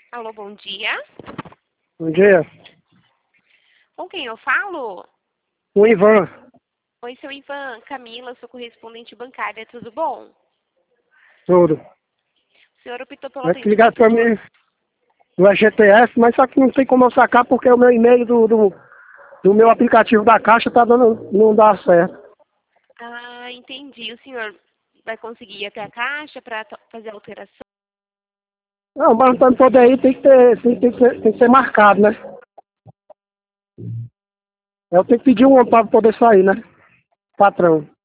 Alô, bom dia. Bom dia. Com quem eu falo? O Ivan. Oi, seu Ivan. Camila, sou correspondente bancária, tudo bom? Tudo. O senhor optou pelo Vai te ligar atendimento pra mim do FGTS, mas só que não tem como eu sacar porque o meu e-mail do meu aplicativo da Caixa tá dando, não dá certo. Ah, entendi. O senhor vai conseguir ir até a caixa para fazer a alteração? Não, mas para poder ir tem que ser marcado, né? Eu tenho que pedir um pra poder sair, né? Patrão.